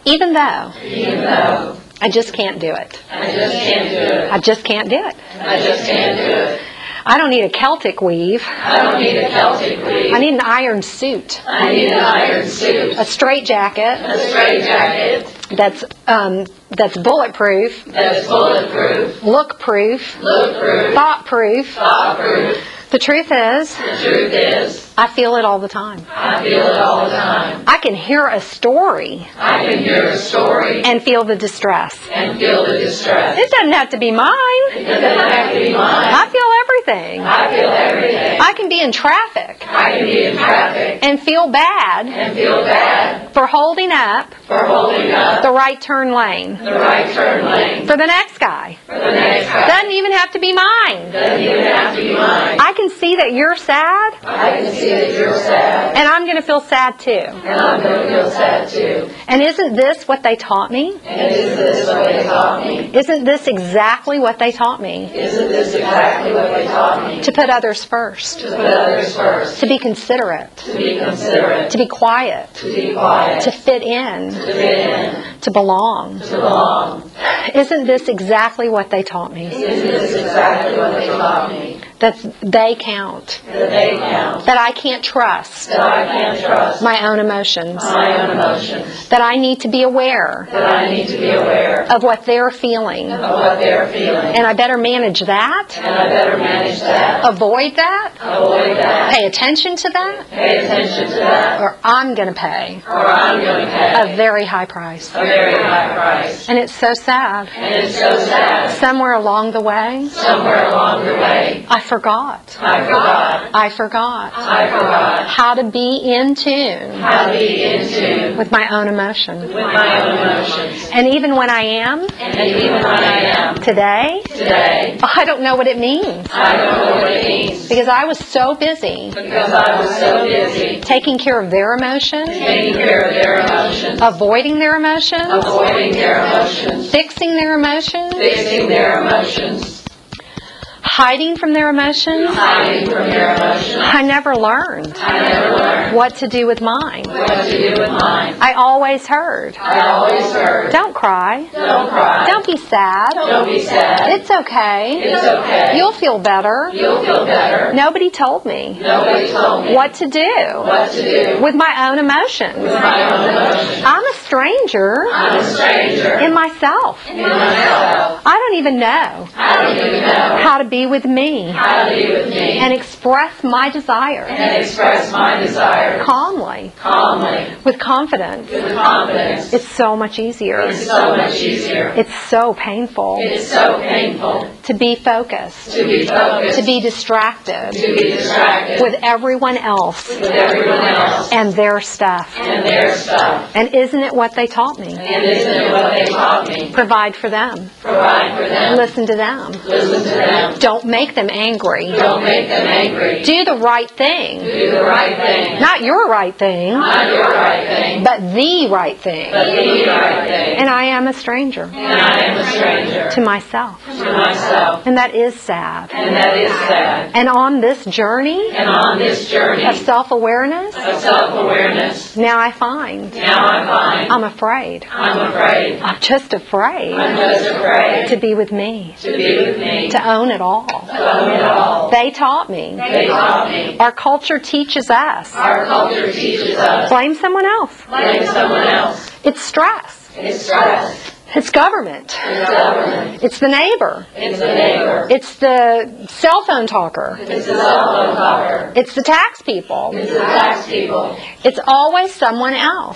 Even though I just can't do it. I just can't do it. I don't need a Celtic weave. I need an iron suit. A straight jacket. That's bulletproof. Look proof. Thought proof. The truth is, I feel it all the time. I can hear a story and feel the distress. It doesn't have to be mine. I feel everything. I can be in traffic and feel bad for holding up the right turn lane for the next guy. Doesn't even have to be mine. I can see that you're sad. And I'm going to feel sad too. And isn't this what they taught me? Isn't this exactly what they taught me? To put others first. To be considerate. To be quiet. To fit in. To belong. Isn't this exactly what they taught me? That they count. That I can't trust my own emotions. That I need to be aware of what they're feeling. And I better manage that. Avoid that. Pay attention to that. Or I'm going to pay a very high price. And it's so sad. Somewhere along the way, I forgot how to be in tune with my own emotions. And even when I am today, I don't know what it means. Because I was so busy taking care of their emotions, avoiding their emotions, fixing their emotions, hiding from their emotions. I never learned what to do with mine. I always heard, don't cry. Don't be sad. It's okay. You'll feel better. Nobody told me what to do with my own emotions. I'm a stranger in myself. I don't even know how to be with me and express my desire calmly, with confidence. It's so much easier. It's so painful to be focused, to be distracted with everyone else and their stuff. And isn't it what they taught me? Provide for them. Listen to them. Don't make them angry. Do the right thing. Not your right thing, but the right thing. And I am a stranger to myself. And that is sad. And on this journey of self-awareness, now I find I'm afraid. I'm just afraid to be with me. To own it all. They taught me. Our culture teaches us. Blame someone else. It's stress. It's government. It's the neighbor. It's the cell phone talker. It's the tax people. It's always someone else.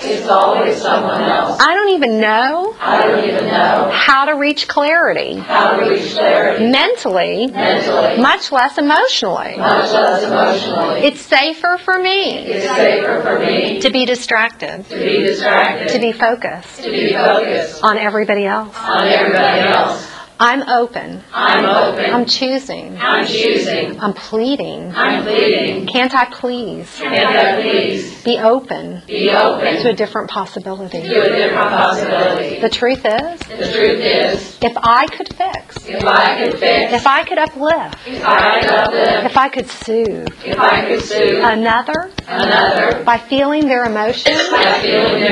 I don't even know how to reach clarity. Mentally, much less emotionally. It's safer for me to be distracted, to be focused on everybody else. I'm open. I'm choosing. I'm pleading. Can't I please be open to a different possibility? The truth is, if I could fix, if I could uplift, if I could soothe another by feeling their emotions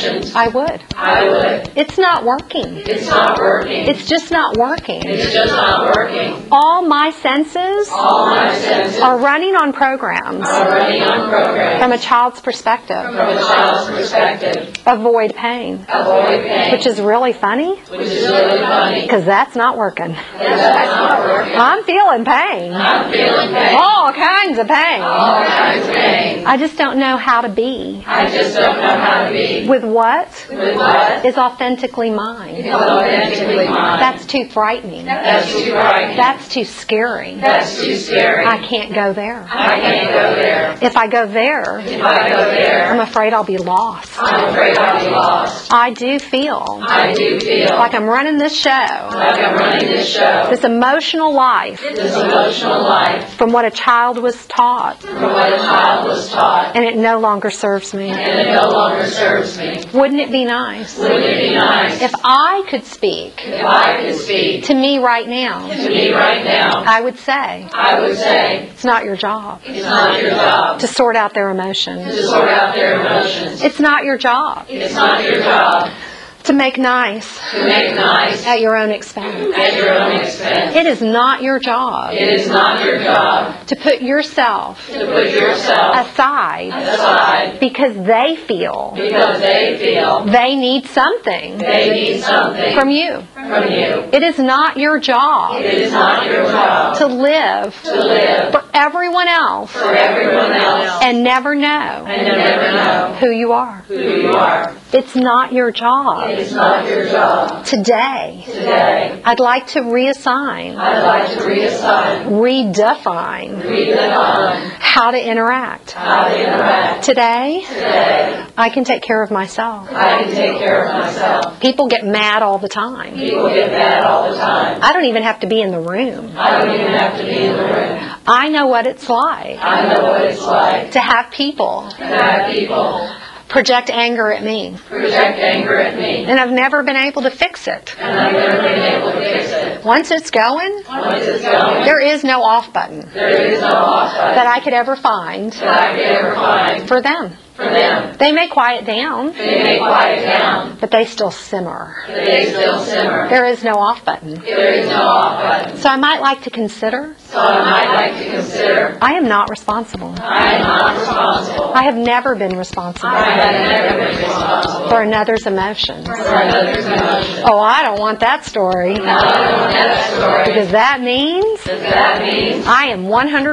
emotions. I would. I would. It's not working. It's not working. It's just not working. It's just not working. All my senses All my senses are running on programs are running on programs from a child's perspective. from a child's perspective. Avoid pain. Avoid pain. Which is really funny Which is really funny. because that's not working. That's not working. I'm feeling pain. I'm feeling pain. All kinds of pain. All kinds of pain. I just don't know how to be I just don't know how to be with what with what is authentically mine. is authentically mine. That's too frightening. That's too frightening. That's too scary. That's too scary. I can't go there. I can't go there. If I go there, If I go there, I'm afraid I'll be lost. I'm afraid I'll be lost. I do feel I do feel like I'm running this show, like I'm running this show, this emotional life, this emotional life, from what a child was taught, from what a child was taught, and it no longer serves me. and it no longer serves me. Wouldn't it be nice Wouldn't it be nice if I could speak if I could speak to me right now? to me right now? I would say, I would say it's not your job it's not your job to sort out their emotions. to sort out their emotions. It's not your job It's not your job to make nice to make nice at your own expense. at your own expense. It is not your job It is not your job to put yourself to put yourself aside aside because they feel because they feel they need something they need something from you. from you. It is not your job It is not your job to live to live for everyone else for everyone else and never know and to never know who you are. who you are. It's not your job. It is not your job. Today, Today, I'd like to reassign, I'd like to reassign, redefine redefine how to interact. how to interact. Today, Today, I can take care of myself. I can take care of myself. People get mad all the time. People get mad all the time. I don't even have to be in the room. I don't even have to be in the room. I know what it's like I know what it's like to have people to have people project anger at me. project anger at me, And I've never been able to fix it. and I've never been able to fix it. Once it's going, Once it's going, there is no off button there is no off button that I could ever find that I could ever find for them. for them. They may quiet down, They may quiet down, but they still simmer. but they still simmer. There is no off button. There is no off button. So I might like to consider So I might like to consider I am not responsible. I am not responsible. I have never been responsible I have never been responsible for another's emotions. for another's emotions. Oh, I don't want that story. I don't want that story. Because that means Does that mean I am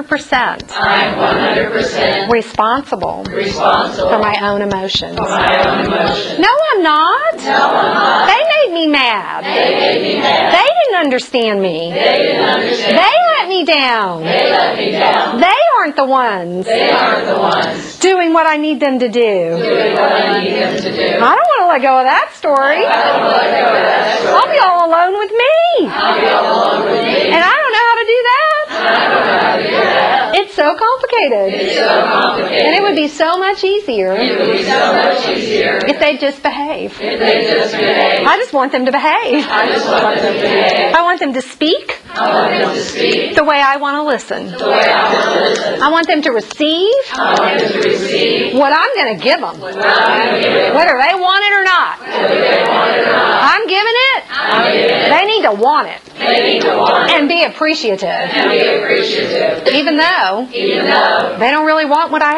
100% I am 100% responsible responsible for my own emotions. for my own emotions? No, I'm not. No, I'm not. They made me mad. They made me mad. They didn't understand me. They didn't understand. They let me down. They let me down. They aren't the ones They aren't the ones doing what I need them to do. doing what I need them to do. I don't want to let go of that story. I don't want to let go of that story. I'll be all alone with me. I'll be all alone with me. And I don't know how to do that. I don't know how to do that. It's so complicated. It's so complicated. And it would be so much easier It would be so much easier if they'd just behave. if they just behave. I just want them to behave. I just want them to behave. I want them to speak I want them to speak the way I want to listen. the way I want to listen. I want them to receive I want them to receive what I'm going to give them, what I'm going to give them. whether they want it or not. Whether they want it or not. I'm giving it. I'm giving it. They need to want it They need to want it and be appreciative, and be appreciative. even though Even though, they don't really want what I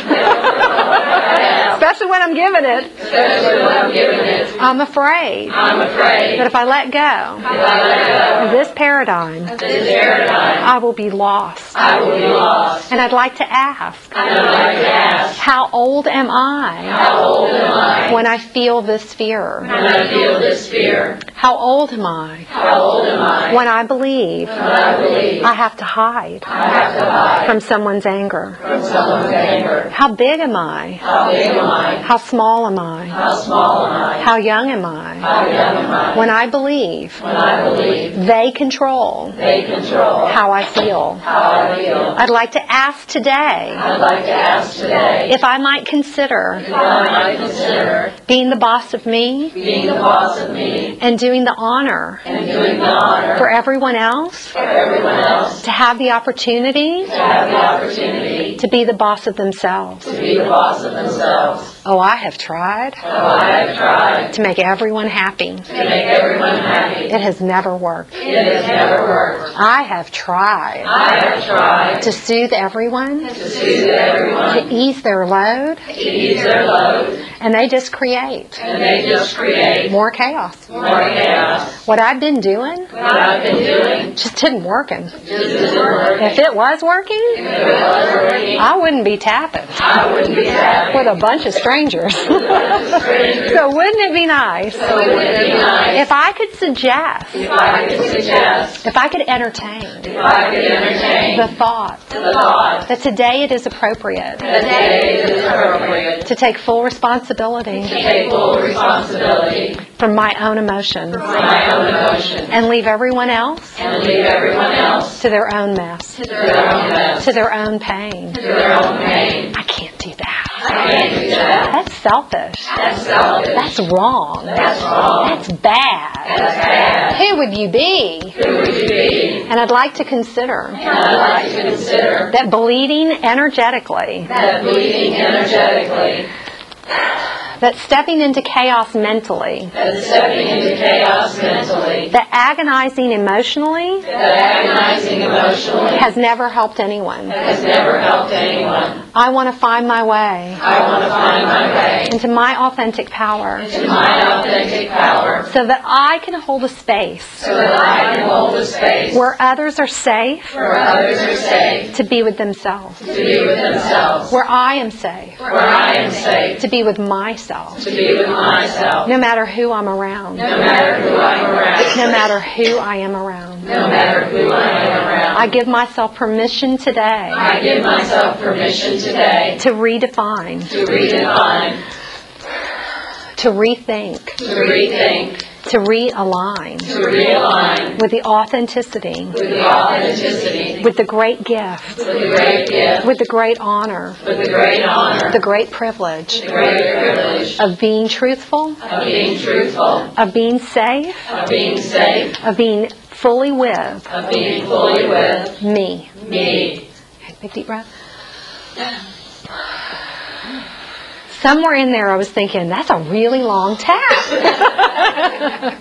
have. Especially when I'm giving it. especially when I'm giving it, I'm afraid I'm afraid that if I let go if I let of this paradigm, go of this paradigm, I will be lost. I will be lost. And I'd like to ask, And I'd like to ask, how old am I how old am I when I feel this fear? when I feel this fear? How old am I How old am I when I believe when I believe I have to hide I have to hide from someone's anger? from someone's anger? How big am I? How big am I? How small am I? How small am I? How young am I? How young am I? When I believe When I believe they control they control how I feel. how I feel. I'd like to ask today I'd like to ask today if I might consider if I might consider being the boss of me being the boss of me and doing the honor and doing the honor for everyone else for everyone else to have the opportunity to have the opportunity to be the boss of themselves. to be the boss of themselves. Oh, I have tried to make everyone happy. It has never worked. I have tried to soothe everyone, to ease their load, and they just create more chaos. What I've been doing just didn't working. If it was working, I wouldn't be tapping with a bunch of strangers. So wouldn't it be nice if I could suggest, if I could entertain the thought that today it is appropriate to take full responsibility for my own emotions and leave everyone else to their own mess, to their own pain. I can't do that. That's selfish. That's wrong. That's bad. Who would you be? And I'd like to consider that bleeding energetically, that stepping into chaos mentally, that agonizing emotionally has never helped anyone. I want to find my way into my authentic power so that I can hold a space where others are safe to be with themselves, where I am safe to be with myself. No matter who I'm around. No matter who I am around. I give myself permission today. To redefine. To rethink. To realign with the authenticity, with the great gift, with the great honor, the great privilege of being truthful, of being safe, of being fully with me. Okay, big deep breath. Somewhere in there I was thinking, that's a really long tap.